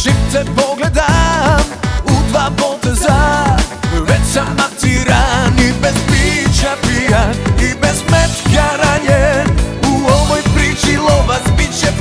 Čim te pogledam u dva poteza, već sam matiran i bez pića pijan i bez metka ranjen. U ovoj priči lovac bit će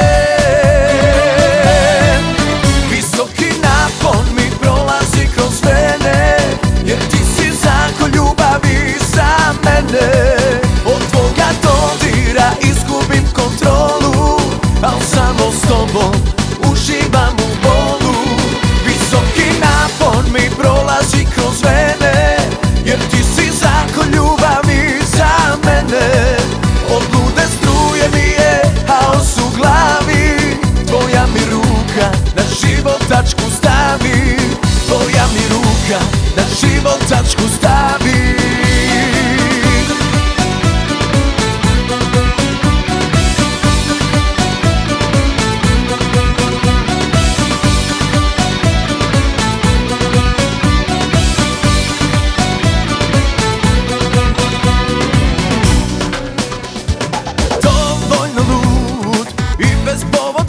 plen. Visoki napon mi prolazi kroz vene, jer ti si zakon ljubavi za mene. Od tvoga dodira izgubim kontrolu, al samo s tobom uživam u bolu. Visoki napon mi prolazi kroz vene, jer ti si zakon ljubavi za mene. Od lude struje mi je haos u glavi, tvoja mi ruka na život tačku stavi. Tvoja mi ruka na život tačku stavi. Bez